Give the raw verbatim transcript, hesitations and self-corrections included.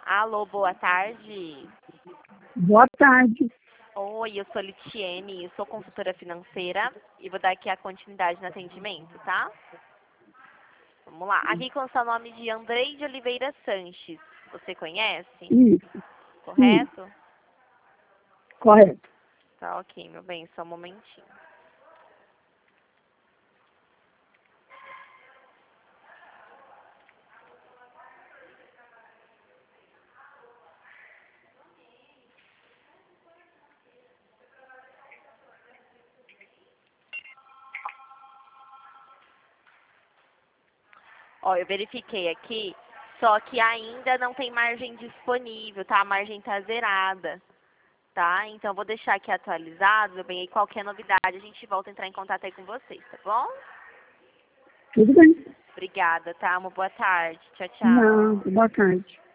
Alô, boa tarde. Boa tarde. Oi, eu sou Litiene, eu sou consultora financeira e vou dar aqui a continuidade no atendimento, tá? Vamos lá. Aqui com o seu nome de Andrei de Oliveira Sanches. Você conhece? Isso. Correto? Isso. Correto. Tá ok, meu bem, só um momentinho. Ó, eu verifiquei aqui, só que ainda não tem margem disponível, tá? A margem tá zerada, tá? Então, eu vou deixar aqui atualizado, meu bem, e qualquer novidade a gente volta a entrar em contato aí com vocês, tá bom? Tudo bem. Obrigada, tá? Uma boa tarde. Tchau, tchau. Não, boa tarde.